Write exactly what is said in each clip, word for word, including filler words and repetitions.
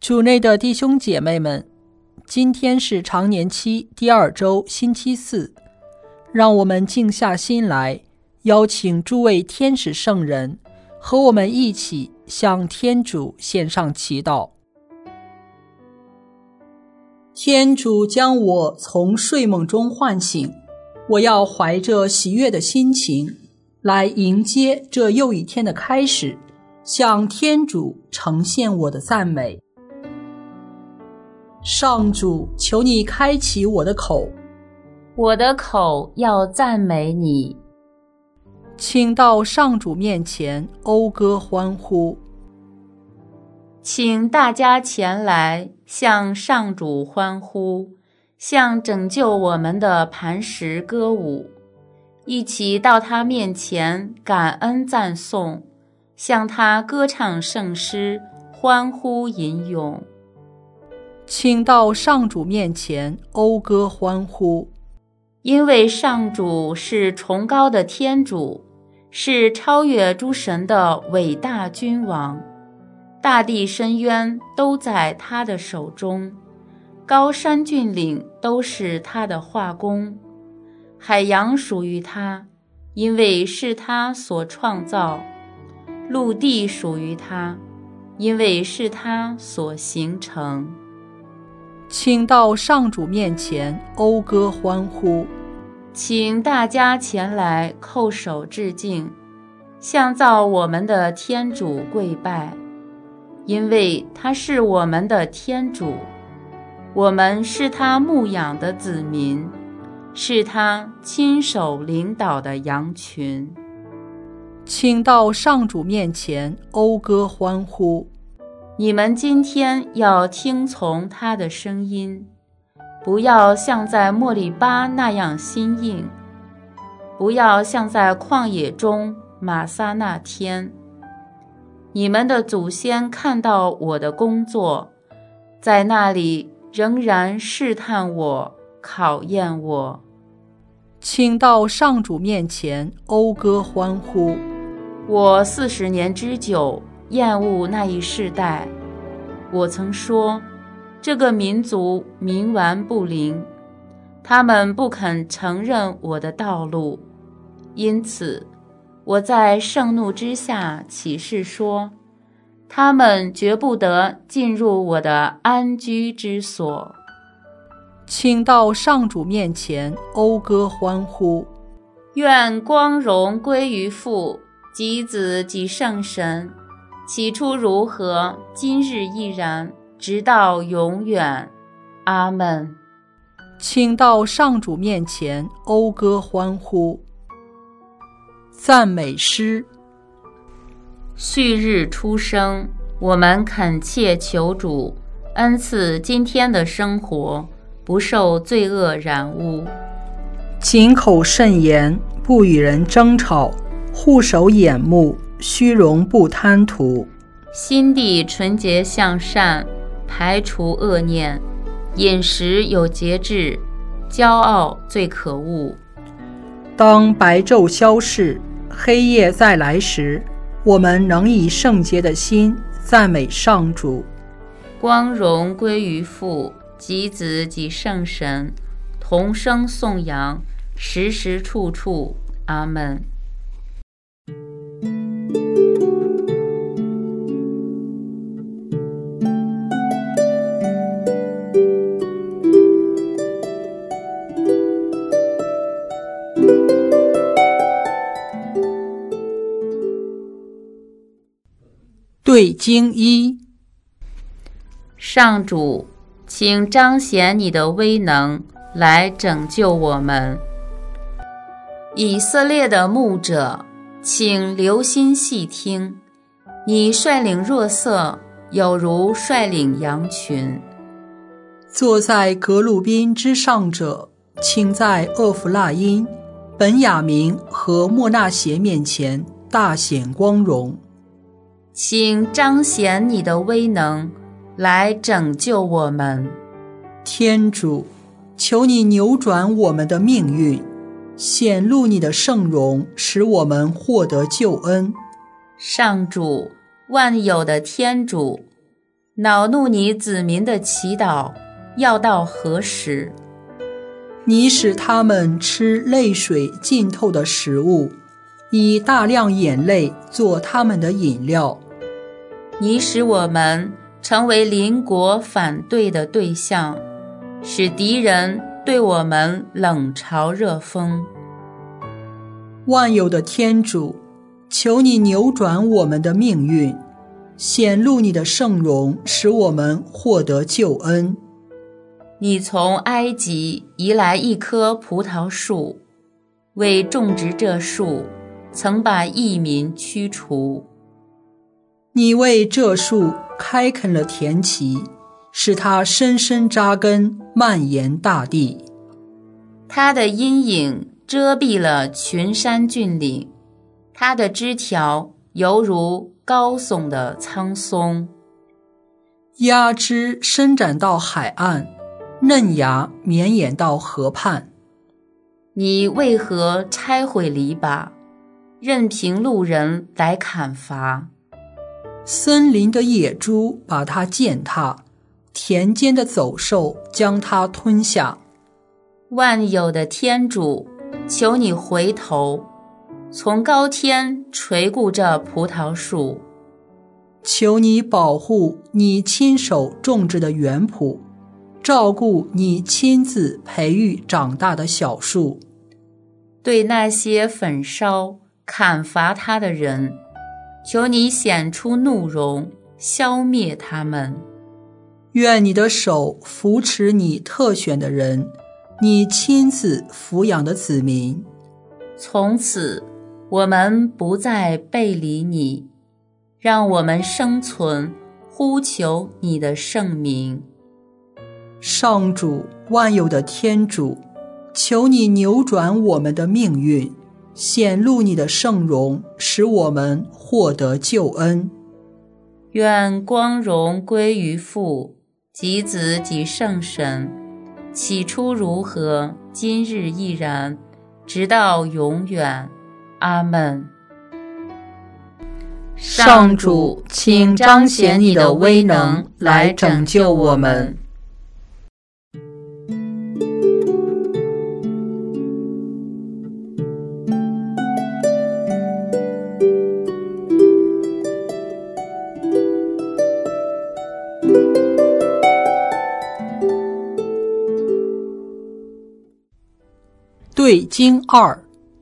主内的弟兄姐妹们，今天是常年期第二周星期四，让我们静下心来，邀请诸位天使圣人和我们一起向天主献上祈祷。天主将我从睡梦中唤醒，我要怀着喜悦的心情来迎接这又一天的开始，向天主呈现我的赞美。上主，求你开启我的口， 我的口要赞美你。 请到上主面前讴歌欢呼。 请大家前来向上主欢呼，向拯救我们的磐石歌舞，一起到他面前感恩赞颂，向他歌唱圣诗，欢呼吟咏。 请到上主面前讴歌欢呼。 因为上主是崇高的天主，是超越诸神的伟大君王，大地深渊都在他的手中，高山峻岭都是他的画工，海洋属于他，因为是他所创造，陆地属于他，因为是他所形成。 请到上主面前讴歌欢呼。 请大家前来叩首致敬，向造我们的天主跪拜，因为他是我们的天主，我们是他牧养的子民，是他亲手领导的羊群。 请到上主面前讴歌欢呼。 你们今天要听从他的声音，不要像在莫利巴那样心硬，不要像在旷野中玛撒那天。你们的祖先看到我的工作，在那里仍然试探我，考验我。 请到上主面前讴歌欢呼。 我四十年之久厌恶那一世代，我曾说，这个民族冥顽不灵，他们不肯承认我的道路，因此我在盛怒之下起誓说，他们绝不得进入我的安居之所。 请到上主面前讴歌欢呼。 愿光荣归于父及子及圣神，起初如何，今日亦然，直到永远。阿们。 请到上主面前讴歌欢呼。赞美诗。 旭日初升，我们恳切求主恩赐今天的生活，不受罪恶染污。 谨口慎言，不与人争吵，护守眼目，虚荣不贪图。 心地纯洁向善，排除恶念，饮食有节制，骄傲最可恶。 当白昼消逝，黑夜再来时，我们能以圣洁的心赞美上主。 光荣归于父及子及圣神，同声颂扬，时时处处。阿们。 对经一。 上主，请彰显你的威能，来拯救我们。以色列的牧者，请留心细听，你率领若瑟，有如率领羊群。 坐在革鲁宾之上者，请在厄弗拉因、本雅明和莫纳协面前大显光荣。 请彰显你的威能，来拯救我们。 天主，求你扭转我们的命运，显露你的圣容，使我们获得救恩。 上主，万有的天主， 恼怒你子民的祈祷要到何时？ 你使他们吃泪水浸透的食物，以大量眼泪做他们的饮料。 你使我们成为邻国反对的对象，使敌人对我们冷嘲热讽。 万有的天主，求你扭转我们的命运，显露你的圣容，使我们获得救恩。 你从埃及移来一棵葡萄树，为种植这树，曾把异民驱除。 你为这树开垦了田畦，使它深深扎根，蔓延大地。 它的阴影遮蔽了群山峻岭，它的枝条犹如高耸的苍松。 芽枝伸展到海岸，嫩芽绵延到河畔。 你为何拆毁篱笆，任凭路人来砍伐？ 森林的野猪把它践踏，田间的走兽将它吞下。 万有的天主，求你回头，从高天垂顾这葡萄树。 求你保护你亲手种植的园圃，照顾你亲自培育长大的小树。 对那些焚烧、砍伐它的人，求你显出怒容，消灭他们。 愿你的手扶持你特选的人，你亲自抚养的子民。 从此，我们不再背离你，让我们生存，呼求你的圣名。 上主，万有的天主，求你扭转我们的命运，显露你的圣容，使我们获得救恩。 愿光荣归于父及子及圣神，起初如何，今日亦然，直到永远。阿们。 上主，请彰显你的威能，来拯救我们。 对经二。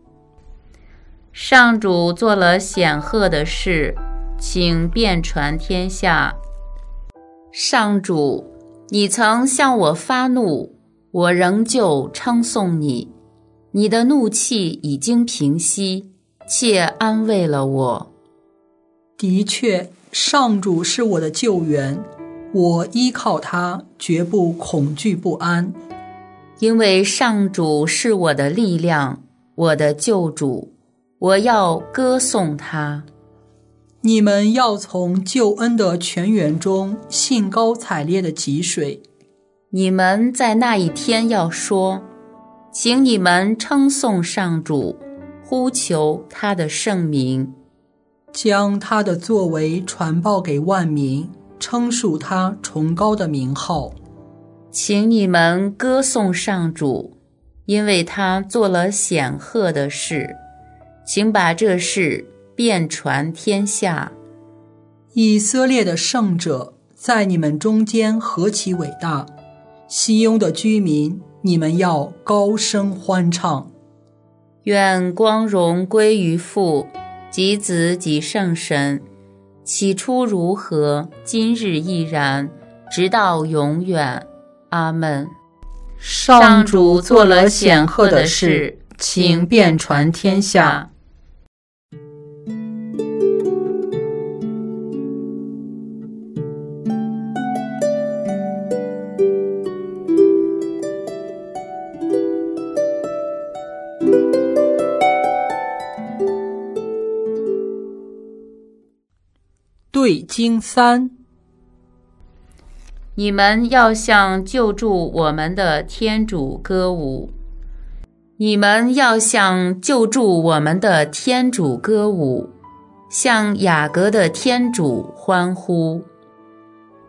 上主做了显赫的事，请遍传天下。上主，你曾向我发怒，我仍旧称颂你。你的怒气已经平息，且安慰了我。 的确，上主是我的救援，我依靠他，绝不恐惧不安。 因为上主是我的力量，我的救主，我要歌颂他。 你们要从救恩的泉源中兴高采烈的汲水。 你们在那一天要说，请你们称颂上主，呼求他的圣名， 将他的作为传报给万民，称述他崇高的名号。 请你们歌颂上主，因为他做了显赫的事，请把这事遍传天下。 以色列的圣者在你们中间何其伟大！西雍的居民，你们要高声欢唱。 愿光荣归于父及子及圣神，起初如何，今日亦然，直到永远。阿们。 上主做了显赫的事，请遍传天下。 对经三。 你们要向救助我们的天主歌舞，你们要向救助我们的天主歌舞，向雅各的天主欢呼。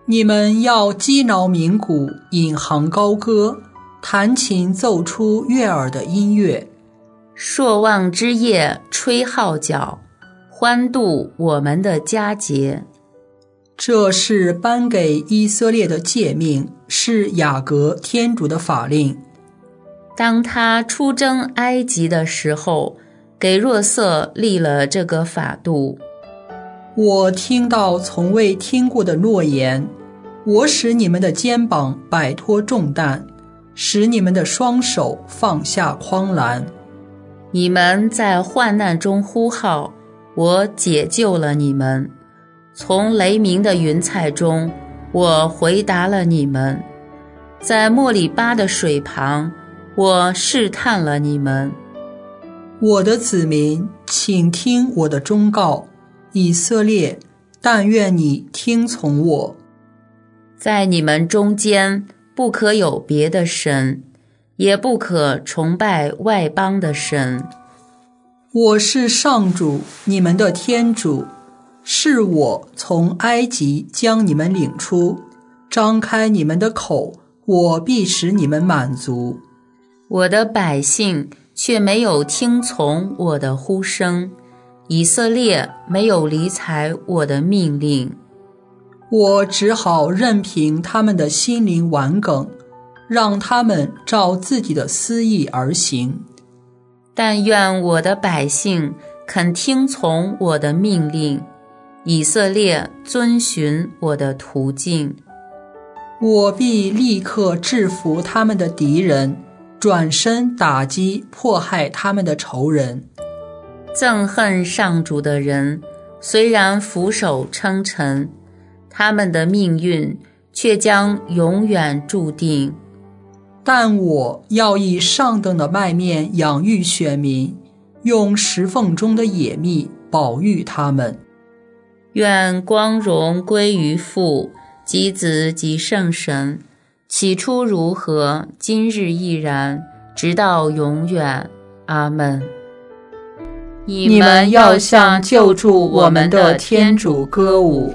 你们要击挠鸣鼓，引吭高歌，弹琴奏出悦耳的音乐。 朔望之夜吹号角，欢度我们的佳节。 这是颁给以色列的诫命，是雅各天主的法令。 当他出征埃及的时候，给若瑟立了这个法度。 我听到从未听过的诺言，我使你们的肩膀摆脱重担，使你们的双手放下筐篮。 你们在患难中呼号，我解救了你们。从雷鸣的云彩中，我回答了你们。在莫里巴的水旁，我试探了你们。 我的子民，请听我的忠告，以色列，但愿你听从我。 在你们中间不可有别的神，也不可崇拜外邦的神。 我是上主，你们的天主，是我从埃及将你们领出，张开你们的口，我必使你们满足。 我的百姓却没有听从我的呼声，以色列没有理睬我的命令。 我只好任凭他们的心灵顽梗，让他们照自己的私意而行。 但愿我的百姓肯听从我的命令，以色列遵循我的途径。 我必立刻制服他们的敌人，转身打击迫害他们的仇人。 憎恨上主的人虽然俯首称臣，他们的命运却将永远注定。 但我要以上等的麦面养育选民，用石缝中的野蜜保育他们。 愿光荣归于父及子及圣神，起初如何，今日亦然，直到永远。阿们。 你们要向救助我们的天主歌舞。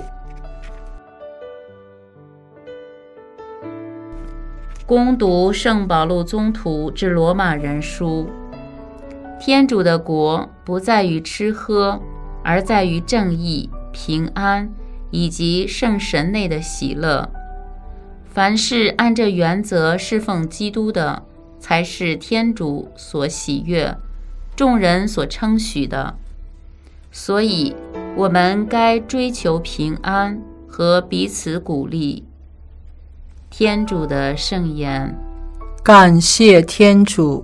恭读圣保禄宗徒致罗马人书。天主的国不在于吃喝，而在于正义、平安以及圣神内的喜乐。凡是按这原则侍奉基督的，才是天主所喜悦，众人所称许的。所以我们该追求平安和彼此鼓励。天主的圣言。 感谢天主。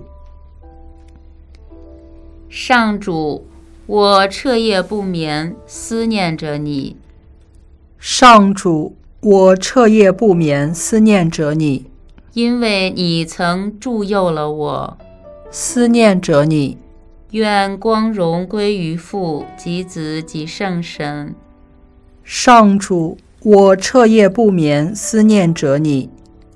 上主，我彻夜不眠，思念着你。 上主，我彻夜不眠，思念着你。 因为你曾助佑了我。 思念着你。 愿光荣归于父及子及圣神。 上主，我彻夜不眠，思念着你。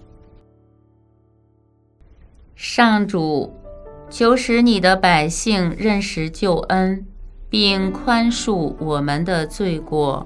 上主，求使你的百姓认识救恩，并宽恕我们的罪过。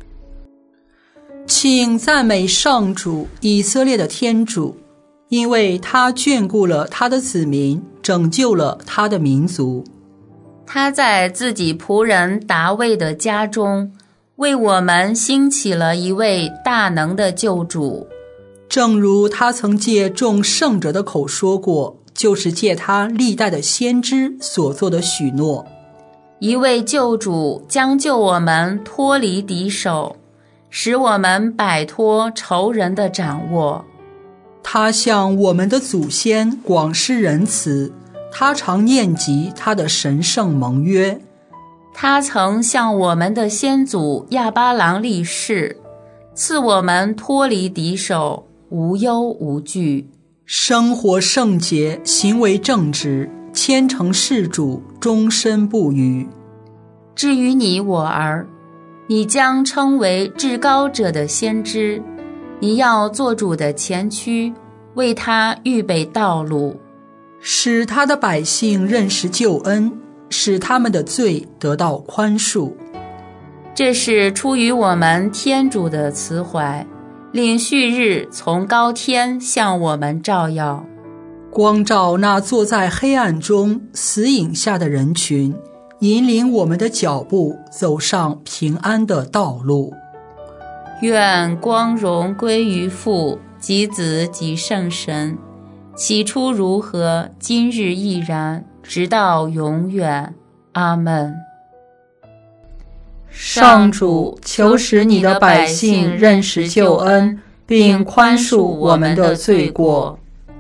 请赞美上主，以色列的天主，因为他眷顾了他的子民，拯救了他的民族。 他在自己仆人达味的家中，为我们兴起了一位大能的救主。 正如他曾借众圣者的口说过，就是借他历代的先知所做的许诺。 一位救主将救我们脱离敌手，使我们摆脱仇人的掌握。 他向我们的祖先广施仁慈，他常念及他的神圣盟约。 他曾向我们的先祖亚巴郎立誓，赐我们脱离敌手，无忧无惧， 生活圣洁，行为正直，虔诚事主，终身不渝。 至于你我儿，你将称为至高者的先知，你要做主的前驱，为他预备道路， 使他的百姓认识救恩，使他们的罪得到宽恕。 这是出于我们天主的慈怀， 令旭日从高天向我们照耀， 光照那坐在黑暗中死影下的人群，引领我们的脚步走上平安的道路。 愿光荣归于父及子及圣神，起初如何，今日亦然，直到永远。阿们。 上主，求使你的百姓认识救恩，并宽恕我们的罪过。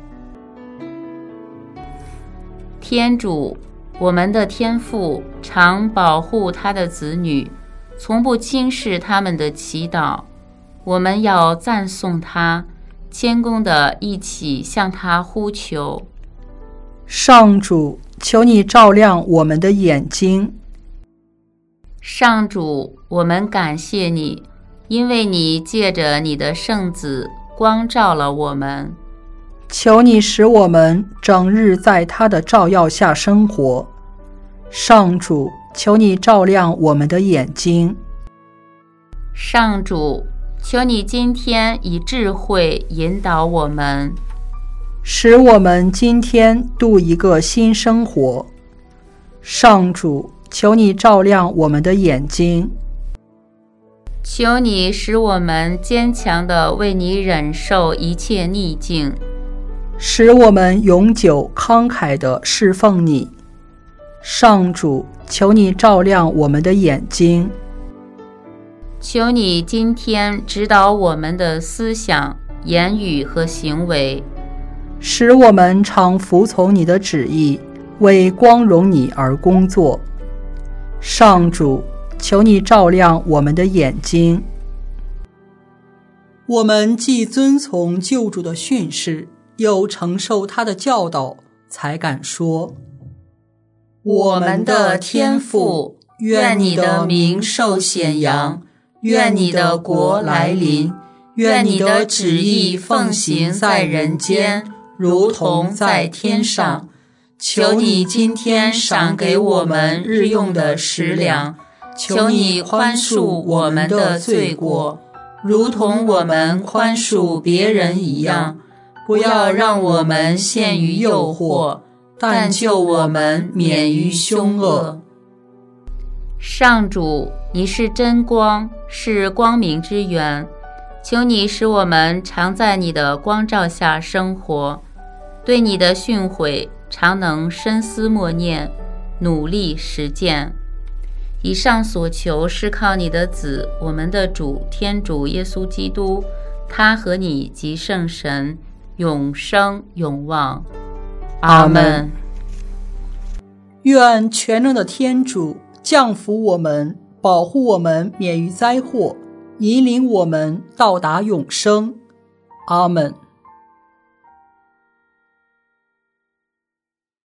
天主，我们的天父常保护他的子女，从不轻视他们的祈祷。我们要赞颂他，谦恭地一起向他呼求。 上主，求你照亮我们的眼睛。 上主，我们感谢你，因为你借着你的圣子光照了我们。 求你使我们整日在他的照耀下生活。上主，求你照亮我们的眼睛。 上主，求你今天以智慧引导我们， 使我们今天度一个新生活。上主，求你照亮我们的眼睛。 求你使我们坚强地为你忍受一切逆境， 使我们永久慷慨地侍奉你。上主，求你照亮我们的眼睛。 求你今天指导我们的思想、言语和行为， 使我们常服从你的旨意，为光荣你而工作。上主，求你照亮我们的眼睛。我们既遵从救主的训示，又承受他的教导，才敢说： 我们的天父，愿你的名受显扬，愿你的国来临，愿你的旨意奉行在人间，如同在天上。求你今天赏给我们日用的食粮，求你宽恕我们的罪过，如同我们宽恕别人一样。不要让我们陷于诱惑，但救我们免于凶恶。上主，你是真光，是光明之源，求你使我们常在你的光照下生活，对你的训诲常能深思默念，努力实践。以上所求是靠你的子，我们的主天主耶稣基督，他和你及圣神永生永望。阿们。 愿全能的天主降福我们，保护我们免于灾祸，引领我们到达永生。阿们。